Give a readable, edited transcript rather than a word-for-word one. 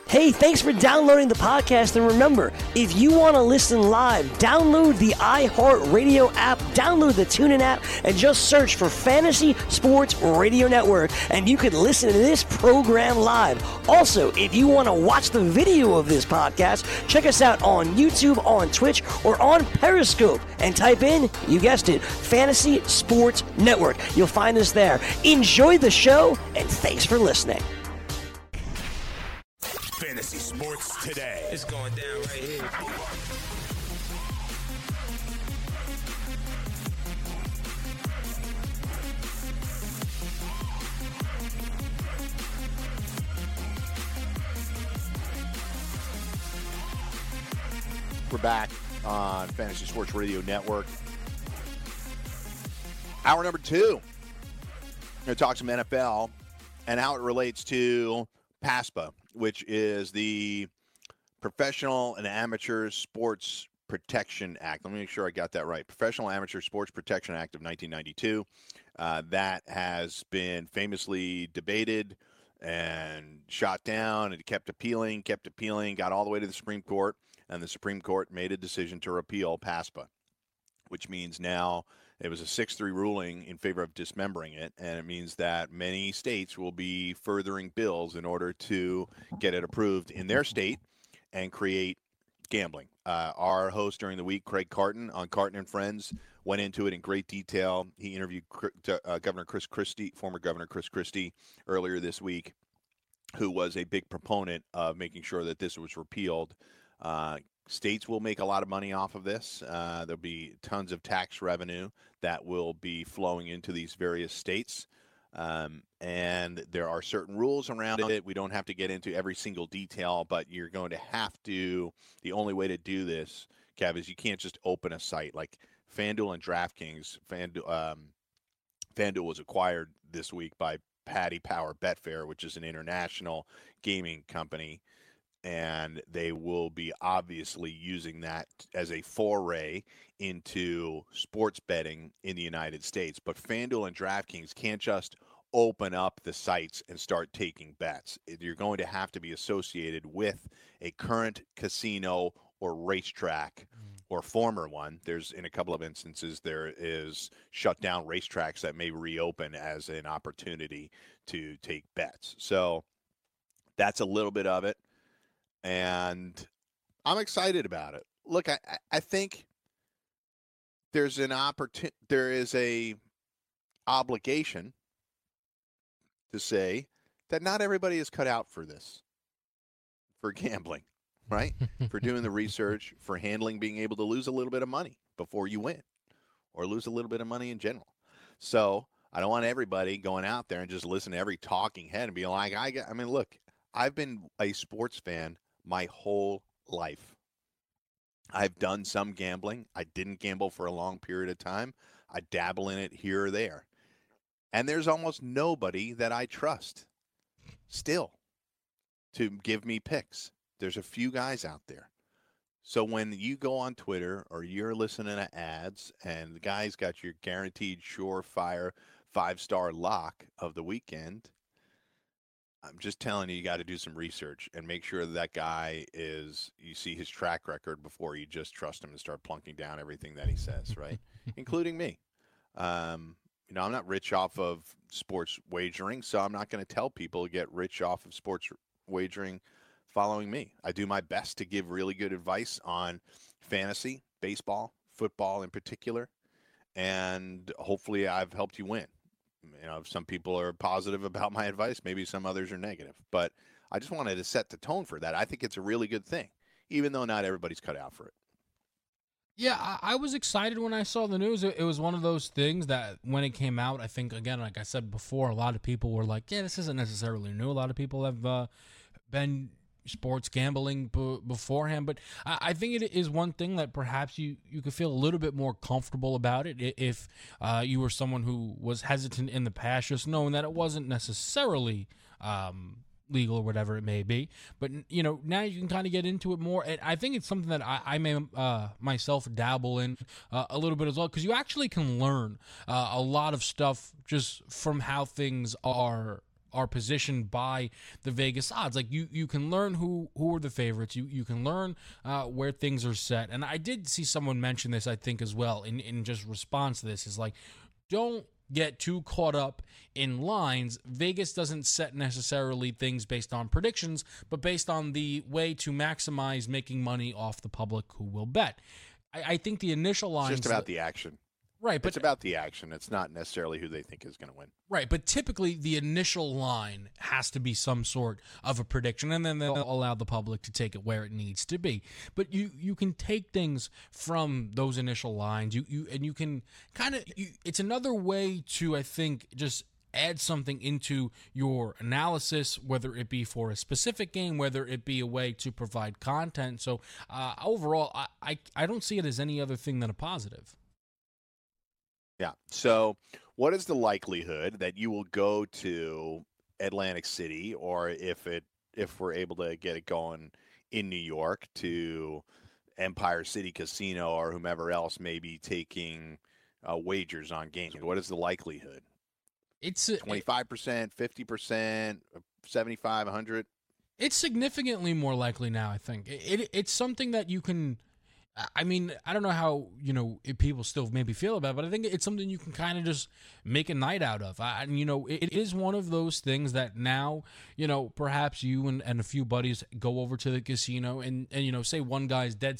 Hey, thanks for downloading the podcast. And remember, if you want to listen live, download the iHeartRadio app, download the TuneIn app, and just search for Fantasy Sports Radio Network, and you can listen to this program live. Also, if you want to watch the video of this podcast, check us out on YouTube, on Twitch, or on Periscope, and type in, you guessed it, Fantasy Sports Network. You'll find us there. Enjoy the show, and thanks for listening. Fantasy Sports Today. It's going down right here. We're back on Fantasy Sports Radio Network. Hour number 2. We're going to talk some NFL and how it relates to PASPA, which is the Professional and Amateur Sports Protection Act. Let me make sure I got that right. Professional Amateur Sports Protection Act of 1992. That has been famously debated and shot down and kept appealing, got all the way to the Supreme Court, and the Supreme Court made a decision to repeal PASPA, which means now it was a 6-3 ruling in favor of dismembering it, and it means that many states will be furthering bills in order to get it approved in their state and create gambling. Our host during the week, Craig Carton, on Carton and Friends, went into it in great detail. He interviewed Governor Chris Christie, former Governor Chris Christie, earlier this week, who was a big proponent of making sure that this was repealed. States will make a lot of money off of this. There'll be tons of tax revenue that will be flowing into these various states. And there are certain rules around it. We don't have to get into every single detail, but you're going to have to. The only way to do this, Kev, is you can't just open a site like FanDuel and DraftKings. FanDuel was acquired this week by Paddy Power Betfair, which is an international gaming company. And they will be obviously using that as a foray into sports betting in the United States. But FanDuel and DraftKings can't just open up the sites and start taking bets. You're going to have to be associated with a current casino or racetrack or former one. There's, in a couple of instances, there is shut down racetracks that may reopen as an opportunity to take bets. So that's a little bit of it. And I'm excited about it. Look, I think there's an there is a obligation to say that not everybody is cut out for this, for gambling, right? For doing the research, for handling being able to lose a little bit of money before you win, or lose a little bit of money in general. So I don't want everybody going out there and just listen to every talking head and be like, I mean, look, I've been a sports fan my whole life. I've done some gambling. I didn't gamble for a long period of time. I dabble in it here or there. And there's almost nobody that I trust still to give me picks. There's a few guys out there. So when you go on Twitter or you're listening to ads and the guy's got your guaranteed surefire 5-star lock of the weekend, I'm just telling you, you got to do some research and make sure that guy you see his track record before you just trust him and start plunking down everything that he says, right? Including me. I'm not rich off of sports wagering, so I'm not going to tell people to get rich off of sports wagering following me. I do my best to give really good advice on fantasy, baseball, football in particular, and hopefully I've helped you win. Some people are positive about my advice. Maybe some others are negative. But I just wanted to set the tone for that. I think it's a really good thing, even though not everybody's cut out for it. Yeah, I was excited when I saw the news. It was one of those things that when it came out, I think, again, like I said before, a lot of people were like, yeah, this isn't necessarily new. A lot of people have been sports gambling beforehand, but I think it is one thing that perhaps you could feel a little bit more comfortable about it if you were someone who was hesitant in the past, just knowing that it wasn't necessarily legal or whatever it may be. But now you can kind of get into it more, and I think it's something that I may myself dabble in a little bit as well, because you actually can learn a lot of stuff just from how things are are positioned by the Vegas odds. Like you can learn who are the favorites. You can learn where things are set. And I did see someone mention this, I think, as well in just response to this, is like, don't get too caught up in lines. Vegas doesn't set necessarily things based on predictions, but based on the way to maximize making money off the public who will bet. I think the initial lines... It's just about the action. Right, but it's about the action. It's not necessarily who they think is going to win. Right, but typically the initial line has to be some sort of a prediction, and then they'll allow the public to take it where it needs to be. But you can take things from those initial lines. You can kind of it's another way to, I think, just add something into your analysis, whether it be for a specific game, whether it be a way to provide content. So overall, I don't see it as any other thing than a positive. Yeah. So what is the likelihood that you will go to Atlantic City, or if we're able to get it going in New York, to Empire City Casino or whomever else may be taking wagers on games? What is the likelihood? It's 25%, 50%, 75, 100? It's significantly more likely now, I think. It's something that you can... I mean, I don't know how, if people still maybe feel about it, but I think it's something you can kind of just make a night out of. And, it is one of those things that now, perhaps you and a few buddies go over to the casino and say one guy's dead